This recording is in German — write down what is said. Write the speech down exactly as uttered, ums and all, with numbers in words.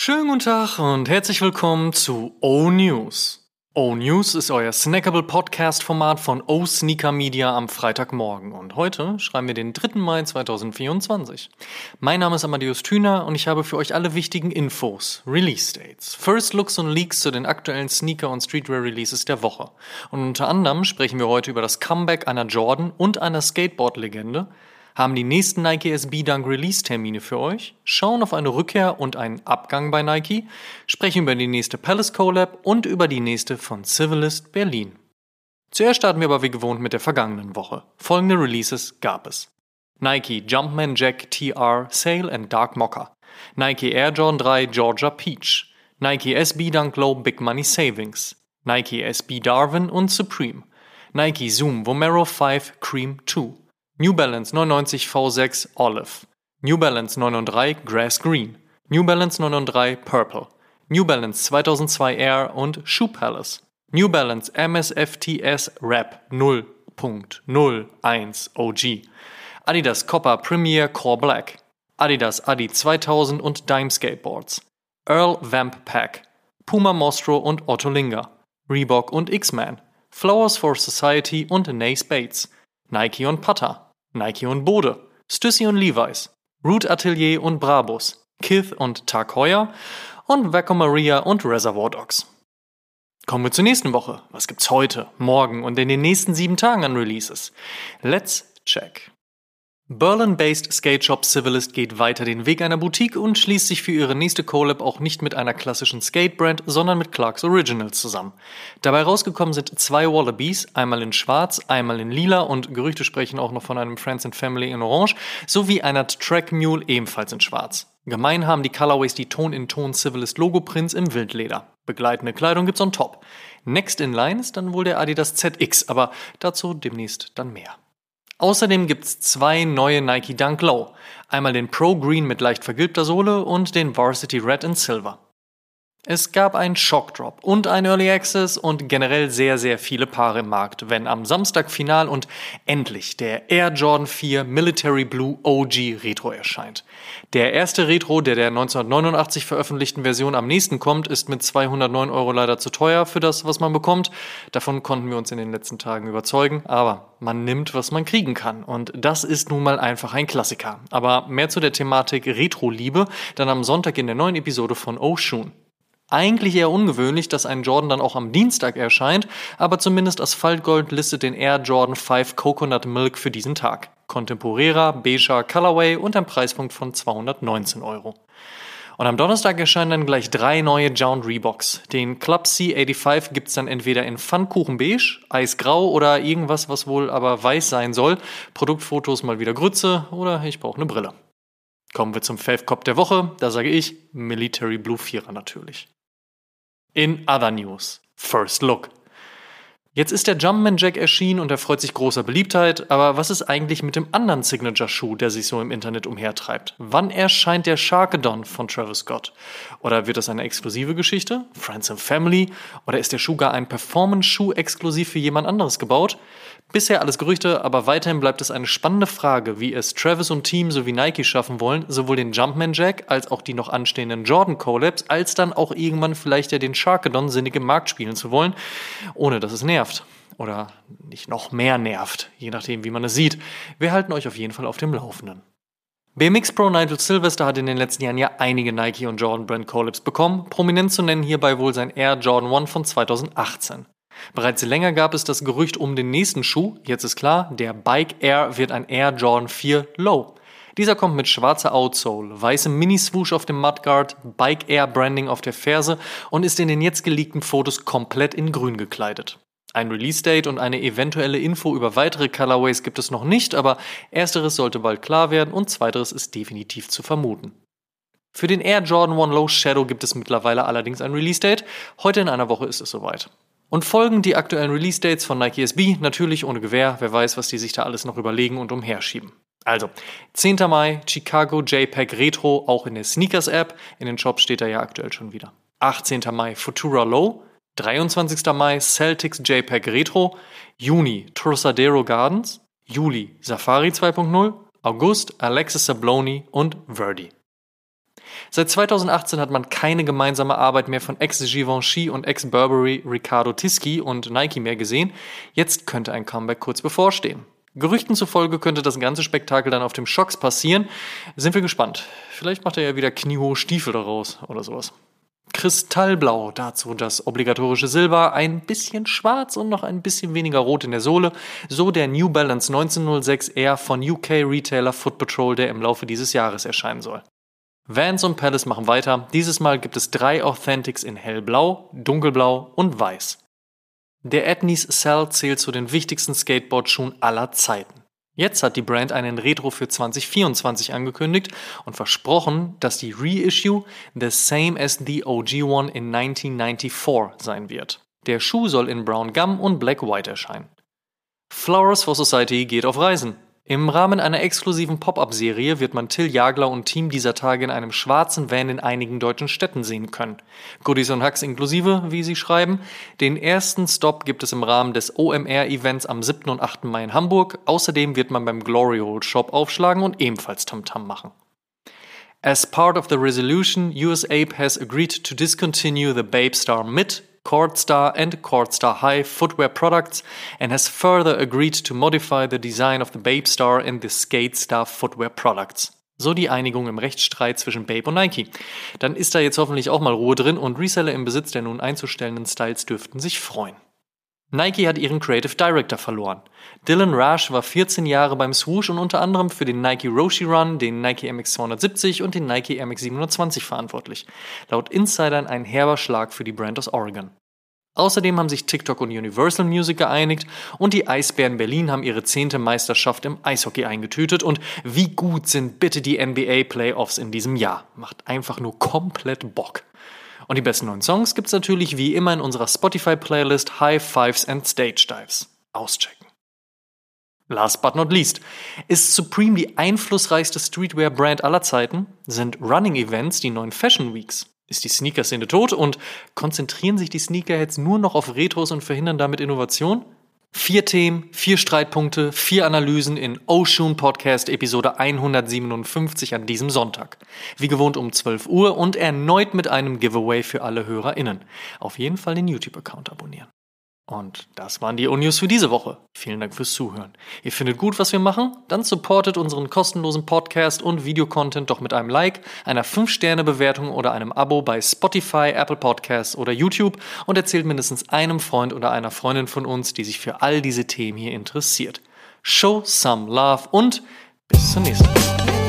Schönen guten Tag und herzlich willkommen zu O-News. O-News ist euer snackable Podcast-Format von O-Sneaker Media am Freitagmorgen und heute schreiben wir den dritten Mai zweitausendvierundzwanzig. Mein Name ist Amadeus Thüner und ich habe für euch alle wichtigen Infos, Release-Dates, First Looks und Leaks zu den aktuellen Sneaker- und Streetwear-Releases der Woche. Und unter anderem sprechen wir heute über das Comeback einer Jordan und einer Skateboard-Legende, haben die nächsten Nike S B Dunk Release-Termine für euch, schauen auf eine Rückkehr und einen Abgang bei Nike, sprechen über die nächste Palace Collab und über die nächste von Civilist Berlin. Zuerst starten wir aber wie gewohnt mit der vergangenen Woche. Folgende Releases gab es: Nike Jumpman Jack T R Sail and Dark Mocha, Nike Air Jordan drei Georgia Peach, Nike S B Dunk Low Big Money Savings, Nike S B Darwin und Supreme, Nike Zoom Vomero fünf Cream zwei, New Balance neunundneunzig V sechs Olive, New Balance neunundneunzig Grass Green, New Balance neunundneunzig Purple, New Balance zweitausendzwei Air und Shoe Palace, New Balance M S F T S Rap null Punkt null eins O G, Adidas Copper Premier Core Black, Adidas Adi zweitausend und Dime Skateboards, Earl Vamp Pack, Puma Mostro und Otto Linger, Reebok und X-Man, Flowers for Society und Nay Spates, Nike und Pata, Nike und Bode, Stussy und Levi's, Root Atelier und Brabus, Kith und Tag Heuer und Vaco Maria und Reservoir Dogs. Kommen wir zur nächsten Woche. Was gibt's heute, morgen und in den nächsten sieben Tagen an Releases? Let's check. Berlin-based Skate-Shop Civilist geht weiter den Weg einer Boutique und schließt sich für ihre nächste Collab auch nicht mit einer klassischen Skate-Brand, sondern mit Clarks Originals zusammen. Dabei rausgekommen sind zwei Wallabies, einmal in schwarz, einmal in lila und Gerüchte sprechen auch noch von einem Friends and Family in orange, sowie einer Track Mule ebenfalls in schwarz. Gemein haben die Colorways die Ton-in-Ton Civilist Logo-Prints im Wildleder. Begleitende Kleidung gibt's on top. Next in line ist dann wohl der Adidas Z X, aber dazu demnächst dann mehr. Außerdem gibt's zwei neue Nike Dunk Low. Einmal den Pro Green mit leicht vergilbter Sohle und den Varsity Red in Silver. Es gab einen Shockdrop und ein Early Access und generell sehr, sehr viele Paare im Markt, wenn am Samstag final und endlich der Air Jordan vier Military Blue O G Retro erscheint. Der erste Retro, der der neunzehnhundertneunundachtzig veröffentlichten Version am nächsten kommt, ist mit zweihundertneun Euro leider zu teuer für das, was man bekommt. Davon konnten wir uns in den letzten Tagen überzeugen, aber man nimmt, was man kriegen kann. Und das ist nun mal einfach ein Klassiker. Aber mehr zu der Thematik Retro-Liebe dann am Sonntag in der neuen Episode von Oshun. Eigentlich eher ungewöhnlich, dass ein Jordan dann auch am Dienstag erscheint, aber zumindest Asphaltgold listet den Air Jordan fünf Coconut Milk für diesen Tag. Kontemporärer, beiger Colorway und ein Preispunkt von zweihundertneunzehn Euro. Und am Donnerstag erscheinen dann gleich drei neue Jound Reeboks. Den Club C fünfundachtzig gibt's dann entweder in Pfannkuchenbeige, Eisgrau oder irgendwas, was wohl aber weiß sein soll. Produktfotos mal wieder Grütze oder ich brauche eine Brille. Kommen wir zum Fave-Cop der Woche. Da sage ich Military Blue Vierer natürlich. In other news, First Look. Jetzt ist der Jumpman Jack erschienen und er freut sich großer Beliebtheit, aber was ist eigentlich mit dem anderen Signature-Schuh, der sich so im Internet umhertreibt? Wann erscheint der Sharkedon von Travis Scott? Oder wird das eine exklusive Geschichte? Friends and Family? Oder ist der Schuh gar ein Performance-Schuh exklusiv für jemand anderes gebaut? Bisher alles Gerüchte, aber weiterhin bleibt es eine spannende Frage, wie es Travis und Team sowie Nike schaffen wollen, sowohl den Jumpman Jack als auch die noch anstehenden Jordan Collabs, als dann auch irgendwann vielleicht ja den Sharkedon sinnig im Markt spielen zu wollen, ohne dass es nervt. Oder nicht noch mehr nervt, je nachdem wie man es sieht. Wir halten euch auf jeden Fall auf dem Laufenden. B M X Pro Nigel Sylvester hat in den letzten Jahren ja einige Nike und Jordan Brand Collabs bekommen, prominent zu nennen hierbei wohl sein Air Jordan eins von zweitausendachtzehn. Bereits länger gab es das Gerücht um den nächsten Schuh, jetzt ist klar, der Bike Air wird ein Air Jordan vier Low. Dieser kommt mit schwarzer Outsole, weißem Mini-Swoosh auf dem Mudguard, Bike Air Branding auf der Ferse und ist in den jetzt geleakten Fotos komplett in grün gekleidet. Ein Release-Date und eine eventuelle Info über weitere Colorways gibt es noch nicht, aber ersteres sollte bald klar werden und zweiteres ist definitiv zu vermuten. Für den Air Jordan eins Low Shadow gibt es mittlerweile allerdings ein Release-Date, heute in einer Woche ist es soweit. Und folgen die aktuellen Release-Dates von Nike S B, natürlich ohne Gewähr, wer weiß, was die sich da alles noch überlegen und umherschieben. Also, zehnter Mai, Chicago JPEG Retro, auch in der Sneakers-App, in den Shops steht er ja aktuell schon wieder. achtzehnter Mai, Futura Low, dreiundzwanzigster Mai, Celtics JPEG Retro, Juni, Trocadero Gardens, Juli, Safari zwei Punkt null, August, Alexis Sabloni und Verdi. Seit zweitausendachtzehn hat man keine gemeinsame Arbeit mehr von Ex-Givenchy und Ex-Burberry Riccardo Tisci und Nike mehr gesehen. Jetzt könnte ein Comeback kurz bevorstehen. Gerüchten zufolge könnte das ganze Spektakel dann auf dem Shocks passieren. Sind wir gespannt. Vielleicht macht er ja wieder kniehohe Stiefel daraus oder sowas. Kristallblau, dazu das obligatorische Silber, ein bisschen schwarz und noch ein bisschen weniger rot in der Sohle. So der New Balance neunzehnhundertsechs R von U K-Retailer Foot Patrol, der im Laufe dieses Jahres erscheinen soll. Vans und Palace machen weiter. Dieses Mal gibt es drei Authentics in hellblau, dunkelblau und weiß. Der Etnies Cell zählt zu den wichtigsten Skateboard-Schuhen aller Zeiten. Jetzt hat die Brand einen Retro für zwanzig vierundzwanzig angekündigt und versprochen, dass die Reissue the same as the O G one in neunzehnhundertvierundneunzig sein wird. Der Schuh soll in Brown Gum und Black White erscheinen. Flowers for Society geht auf Reisen. Im Rahmen einer exklusiven Pop-Up-Serie wird man Till Jagler und Team dieser Tage in einem schwarzen Van in einigen deutschen Städten sehen können. Goodies und Hacks inklusive, wie sie schreiben. Den ersten Stop gibt es im Rahmen des O M R-Events am siebten und achten Mai in Hamburg. Außerdem wird man beim Glory Hole Shop aufschlagen und ebenfalls Tamtam machen. As part of the resolution, U S Ape has agreed to discontinue the Babestar Mid, Cordstar and Cordstar High footwear products and has further agreed to modify the design of the Babestar and the Skatestar footwear products. So die Einigung im Rechtsstreit zwischen Babe und Nike. Dann ist da jetzt hoffentlich auch mal Ruhe drin und Reseller im Besitz der nun einzustellenden Styles dürften sich freuen. Nike hat ihren Creative Director verloren. Dylan Rash war vierzehn Jahre beim Swoosh und unter anderem für den Nike Roshe Run, den Nike M X zweihundertsiebzig und den Nike M X siebenhundertzwanzig verantwortlich. Laut Insidern ein herber Schlag für die Brand aus Oregon. Außerdem haben sich TikTok und Universal Music geeinigt und die Eisbären Berlin haben ihre zehnte Meisterschaft im Eishockey eingetütet. Und wie gut sind bitte die N B A Playoffs in diesem Jahr? Macht einfach nur komplett Bock. Und die besten neuen Songs gibt's natürlich wie immer in unserer Spotify-Playlist High Fives and Stage Dives. Auschecken. Last but not least. Ist Supreme die einflussreichste Streetwear-Brand aller Zeiten? Sind Running-Events die neuen Fashion Weeks? Ist die Sneaker-Szene tot und konzentrieren sich die Sneakerheads nur noch auf Retros und verhindern damit Innovation? Vier Themen, vier Streitpunkte, vier Analysen in Oshun Podcast Episode hundertsiebenundfünfzig an diesem Sonntag. Wie gewohnt um zwölf Uhr und erneut mit einem Giveaway für alle HörerInnen. Auf jeden Fall den YouTube-Account abonnieren. Und das waren die O-News für diese Woche. Vielen Dank fürs Zuhören. Ihr findet gut, was wir machen? Dann supportet unseren kostenlosen Podcast und Videocontent doch mit einem Like, einer fünf Sterne Bewertung oder einem Abo bei Spotify, Apple Podcasts oder YouTube und erzählt mindestens einem Freund oder einer Freundin von uns, die sich für all diese Themen hier interessiert. Show some love und bis zur nächsten Woche.